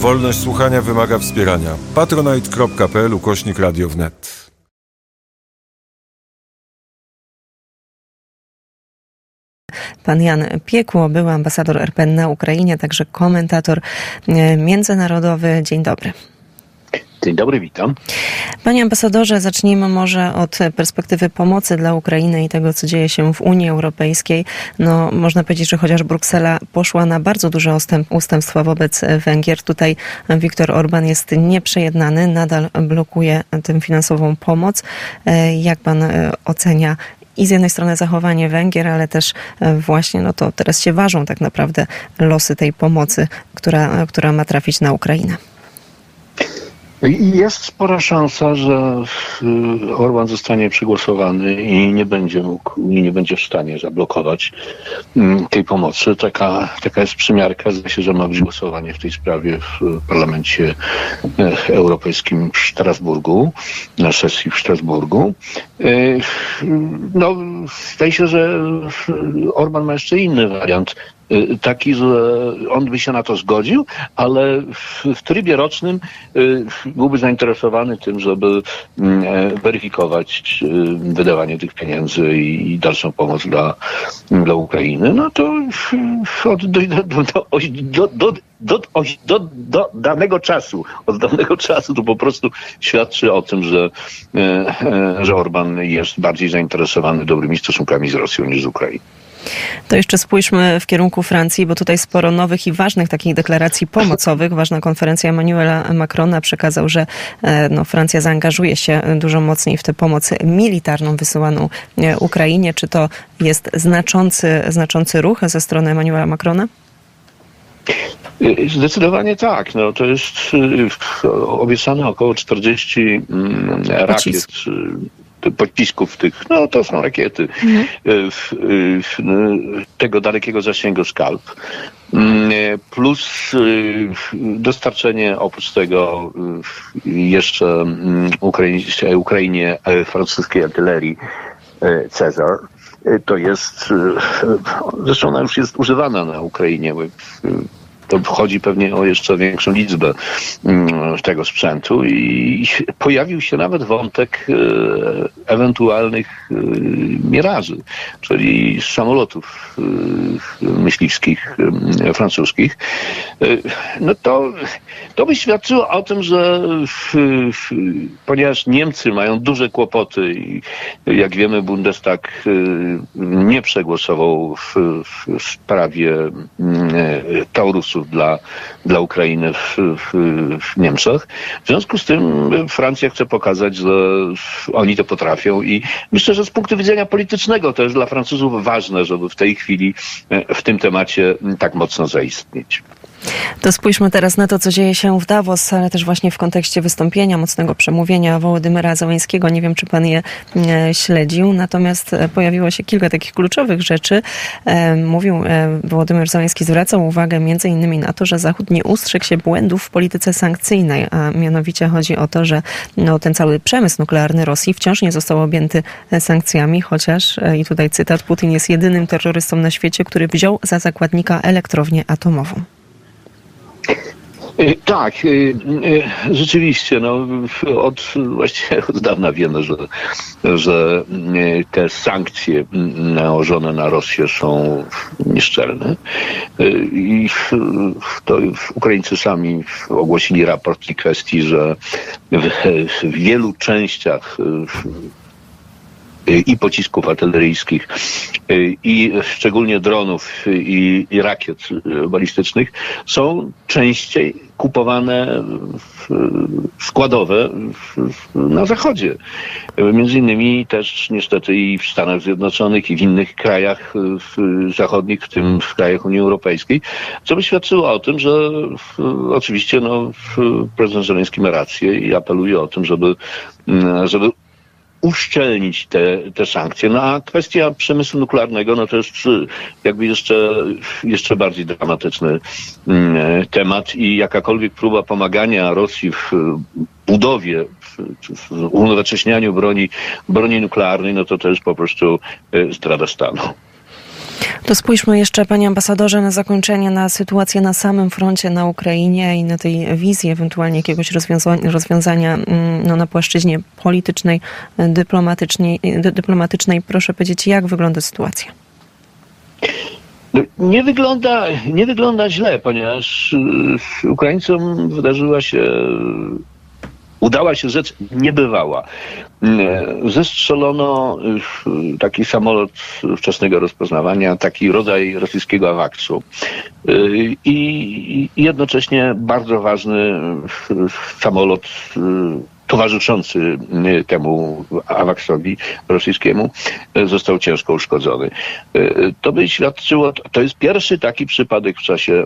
Wolność słuchania wymaga wspierania. patronite.pl/Radio wnet. Pan Jan Piekło, były ambasador RP na Ukrainie, także komentator międzynarodowy. Dzień dobry. Dzień dobry, witam. Panie ambasadorze, zacznijmy może od perspektywy pomocy dla Ukrainy i tego, co dzieje się w Unii Europejskiej. No, można powiedzieć, że chociaż Bruksela poszła na bardzo duże ustępstwa wobec Węgier, tutaj Viktor Orban jest nieprzejednany, nadal blokuje tę finansową pomoc. Jak pan ocenia i z jednej strony zachowanie Węgier, ale też właśnie, no to teraz się ważą tak naprawdę losy tej pomocy, która ma trafić na Ukrainę? Jest spora szansa, że Orban zostanie przegłosowany i nie będzie w stanie zablokować tej pomocy. Taka jest przymiarka. Zdaje się, że ma być głosowanie w tej sprawie w Parlamencie Europejskim w Strasburgu, na sesji w Strasburgu. No, zdaje się, że Orban ma jeszcze inny wariant. Taki, że on by się na to zgodził, ale w trybie rocznym byłby zainteresowany tym, żeby weryfikować wydawanie tych pieniędzy i dalszą pomoc dla Ukrainy. No to do danego czasu to po prostu świadczy o tym, że Orban jest bardziej zainteresowany dobrymi stosunkami z Rosją niż z Ukrainą. To jeszcze spójrzmy w kierunku Francji, bo tutaj sporo nowych i ważnych takich deklaracji pomocowych. Ważna konferencja Emmanuela Macrona przekazał, że Francja zaangażuje się dużo mocniej w tę pomoc militarną wysyłaną Ukrainie. Czy to jest znaczący ruch ze strony Emmanuela Macrona? Zdecydowanie tak. No, to jest obiecane około 40 rakiet. Pocisków tych, no to są rakiety tego dalekiego zasięgu Scalp. Plus dostarczenie oprócz tego jeszcze Ukrainie francuskiej artylerii Cezar. To jest, zresztą ona już jest używana na Ukrainie. To chodzi pewnie o jeszcze większą liczbę tego sprzętu i pojawił się nawet wątek ewentualnych miraży, czyli samolotów myśliwskich francuskich. No to by świadczyło o tym, że ponieważ Niemcy mają duże kłopoty i jak wiemy Bundestag nie przegłosował w sprawie Taurusów dla Ukrainy w Niemczech. W związku z tym Francja chce pokazać, że oni to potrafią i myślę, że z punktu widzenia politycznego to jest dla Francuzów ważne, żeby w tej chwili w tym temacie tak mocno zaistnieć. To spójrzmy teraz na to, co dzieje się w Davos, ale też właśnie w kontekście wystąpienia, mocnego przemówienia Wołodymyra Zełenskiego. Nie wiem, czy pan je śledził, natomiast pojawiło się kilka takich kluczowych rzeczy. Wołodymyr Zełenski zwracał uwagę między innymi na to, że Zachód nie ustrzegł się błędów w polityce sankcyjnej, a mianowicie chodzi o to, że ten cały przemysł nuklearny Rosji wciąż nie został objęty sankcjami, chociaż, i tutaj cytat, Putin jest jedynym terrorystą na świecie, który wziął za zakładnika elektrownię atomową. Tak, rzeczywiście, właściwie od dawna wiemy, że te sankcje nałożone na Rosję są nieszczelne i to Ukraińcy sami ogłosili raport w tej kwestii, że w wielu częściach i pocisków artyleryjskich, i szczególnie dronów i rakiet balistycznych są częściej kupowane składowe na Zachodzie. Między innymi też niestety i w Stanach Zjednoczonych i w innych krajach zachodnich, w tym w krajach Unii Europejskiej, co by świadczyło o tym, że oczywiście prezydent Zełenski ma rację i apeluje o tym, żeby uszczelnić te sankcje. A kwestia przemysłu nuklearnego, to jest jakby jeszcze bardziej dramatyczny temat i jakakolwiek próba pomagania Rosji w budowie, w unowocześnianiu broni nuklearnej, to jest po prostu zdrada stanu. To spójrzmy jeszcze, panie ambasadorze, na zakończenie, na sytuację na samym froncie na Ukrainie i na tej wizji ewentualnie jakiegoś rozwiązania na płaszczyźnie politycznej, dyplomatycznej. Proszę powiedzieć, jak wygląda sytuacja? Nie wygląda źle, ponieważ Ukraińcom udała się rzecz niebywała. Zestrzelono taki samolot wczesnego rozpoznawania, taki rodzaj rosyjskiego awaksu. I jednocześnie bardzo ważny samolot towarzyszący temu awaksowi rosyjskiemu został ciężko uszkodzony. To by świadczyło, to jest pierwszy taki przypadek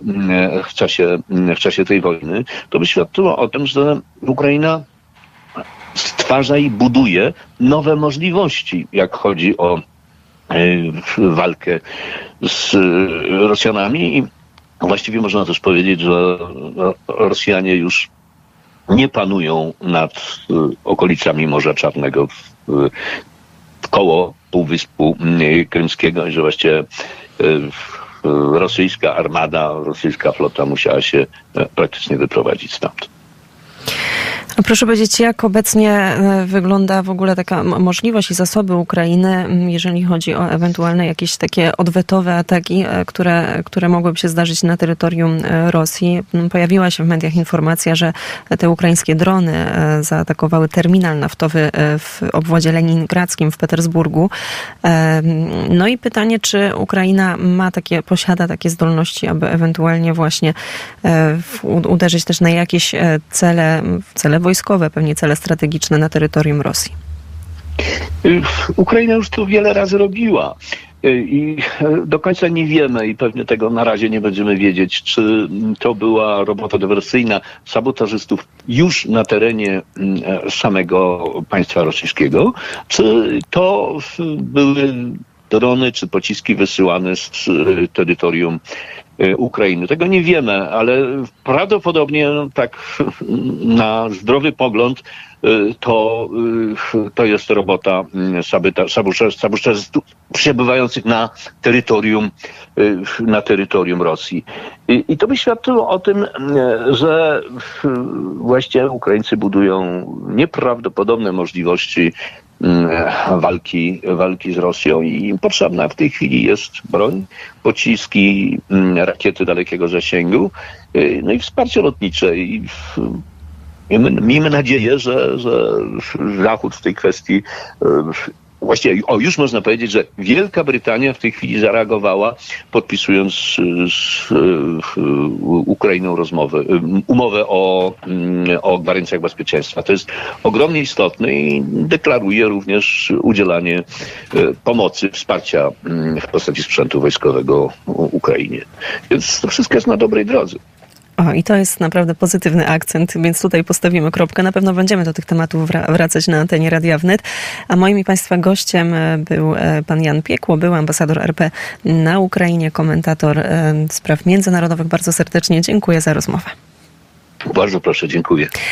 w czasie tej wojny, to by świadczyło o tym, że Ukraina stwarza i buduje nowe możliwości, jak chodzi o walkę z Rosjanami. I właściwie można też powiedzieć, że Rosjanie już nie panują nad okolicami Morza Czarnego koło Półwyspu Krymskiego i że właściwie rosyjska armada, rosyjska flota musiała się praktycznie wyprowadzić stamtąd. Proszę powiedzieć, jak obecnie wygląda w ogóle taka możliwość i zasoby Ukrainy, jeżeli chodzi o ewentualne jakieś takie odwetowe ataki, które mogłyby się zdarzyć na terytorium Rosji. Pojawiła się w mediach informacja, że te ukraińskie drony zaatakowały terminal naftowy w obwodzie leningradzkim w Petersburgu. No i pytanie, czy Ukraina posiada takie zdolności, aby ewentualnie właśnie uderzyć też na jakieś cele wojskowe, pewnie cele strategiczne na terytorium Rosji. Ukraina już to wiele razy robiła i do końca nie wiemy i pewnie tego na razie nie będziemy wiedzieć, czy to była robota dywersyjna sabotażystów już na terenie samego państwa rosyjskiego, czy to były drony czy pociski wysyłane z terytorium Ukrainy. Tego nie wiemy, ale prawdopodobnie tak na zdrowy pogląd to jest robota sabotażystów przebywających na terytorium Rosji. I to by świadczyło o tym, że właściwie Ukraińcy budują nieprawdopodobne możliwości walki z Rosją i im potrzebna w tej chwili jest broń, pociski, rakiety dalekiego zasięgu, no i wsparcie lotnicze. I miejmy nadzieję, że Zachód w tej kwestii właściwie, już można powiedzieć, że Wielka Brytania w tej chwili zareagowała, podpisując z Ukrainą umowę o gwarancjach bezpieczeństwa. To jest ogromnie istotne i deklaruje również udzielanie pomocy, wsparcia w postaci sprzętu wojskowego Ukrainie. Więc to wszystko jest na dobrej drodze. I to jest naprawdę pozytywny akcent, więc tutaj postawimy kropkę. Na pewno będziemy do tych tematów wracać na antenie Radia Wnet. A moim i państwa gościem był pan Jan Piekło, był ambasador RP na Ukrainie, komentator spraw międzynarodowych. Bardzo serdecznie dziękuję za rozmowę. Bardzo proszę, dziękuję.